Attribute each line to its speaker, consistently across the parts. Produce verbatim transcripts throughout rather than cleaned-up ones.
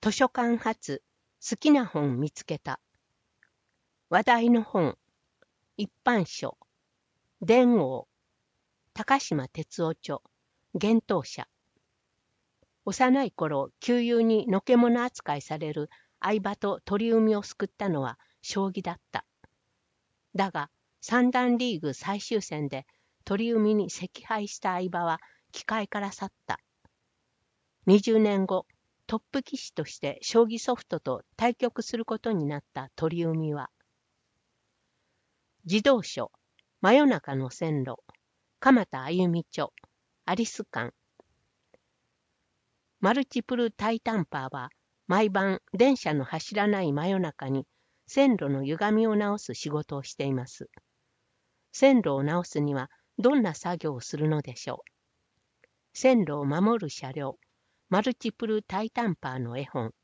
Speaker 1: 図書館発好きな本見つけた。話題の本、一般書、伝王、高島哲夫著、幻冬舎。幼い頃、旧友にのけ者扱いされる相葉と鳥海を救ったのは将棋だった。だが、三段リーグ最終戦で鳥海に惜敗した相葉は棋界から去った。にじゅうねんご、トップ棋士として将棋ソフトと対局することになった鳥海は、児童書、真夜中の線路、鎌田あゆみ著、アリス館。マルチプルタイタンパーは、毎晩電車の走らない真夜中に線路の歪みを直す仕事をしています。線路を直すにはどんな作業をするのでしょう。線路を守る車両、マルチプルタイタンパーの絵本。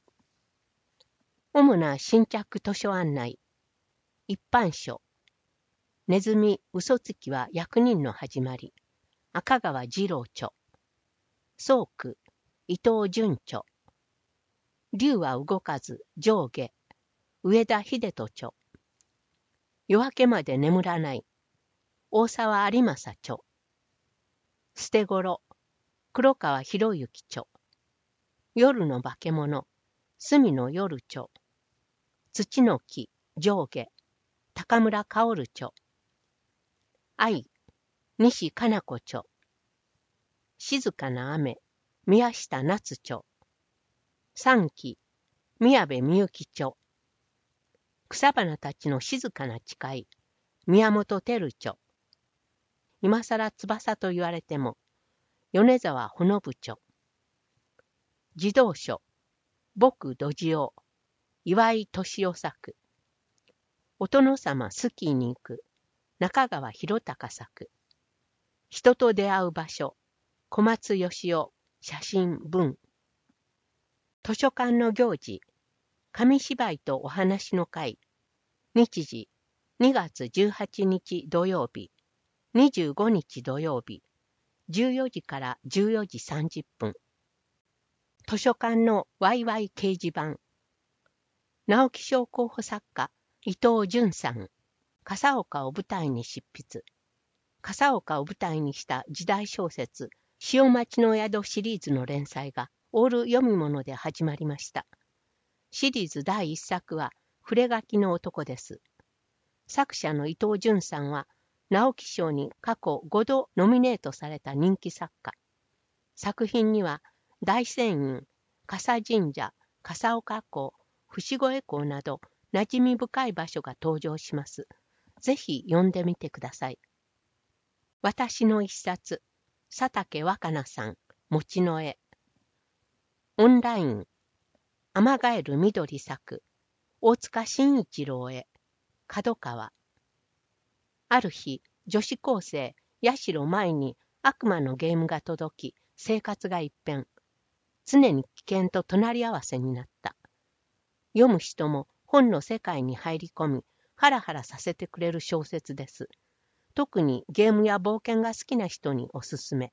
Speaker 1: 主な新着図書案内。一般書。ネズミ、嘘つきは役人の始まり。赤川次郎著。宗句、伊藤淳著。竜は動かず、上下。上田秀人著。夜明けまで眠らない。大沢有正著。捨て頃。黒川博之著。夜の化け物。隅の夜著。土の木、上下。高村薫著。愛、西加奈子著。静かな雨、宮下夏著。三期、宮部みゆき著。草花たちの静かな誓い、宮本照著。今更翼と言われても、米沢ほのぶ著。児童書、僕ドジオ、岩井俊夫作。お殿様スキーに行く、中川博隆作。人と出会う場所、小松義雄、写真文。図書館の行事、紙芝居とお話の会。日時、にがつじゅうはちにち土曜日、にじゅうごにち土曜日、じゅうよじからじゅうよじさんじゅっぷん。図書館のワイワイ掲示板。直木賞候補作家、伊藤潤さん。笠岡を舞台に執筆。笠岡を舞台にした時代小説、潮待ちの宿シリーズの連載がオール読み物で始まりました。シリーズだいいっさくは、触れ書きの男です。作者の伊藤潤さんは、直木賞に過去ごどノミネートされた人気作家。作品には、大仙院、笠神社、笠岡港、伏越港など、馴染み深い場所が登場します。ぜひ読んでみてください。私の一冊、佐竹若菜さん、餅の絵。オンライン、アマガエル緑作、大塚慎一郎へ、角川。ある日、女子高生、八代舞に悪魔のゲームが届き、生活が一変。常に危険と隣り合わせになった。読む人も本の世界に入り込み、ハラハラさせてくれる小説です。特にゲームや冒険が好きな人におすすめ。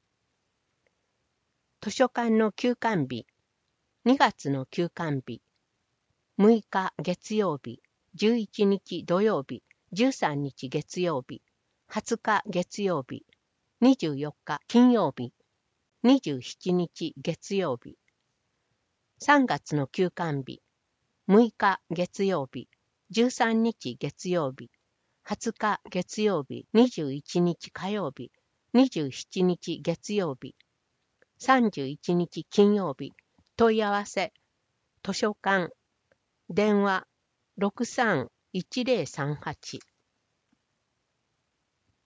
Speaker 1: 図書館の休館日。にがつの休館日。むいか月曜日、じゅういちにち土曜日、じゅうさんにち月曜日、はつか月曜日、にじゅうよっか金曜日、にじゅうしちにち月曜日。さんがつの休館日。むいか月曜日、じゅうさんにち月曜日、はつか月曜日、にじゅういちにち火曜日、にじゅうしちにち月曜日、さんじゅういちにち金曜日。問い合わせ、図書館、電話ろくさんいちぜろさんはち。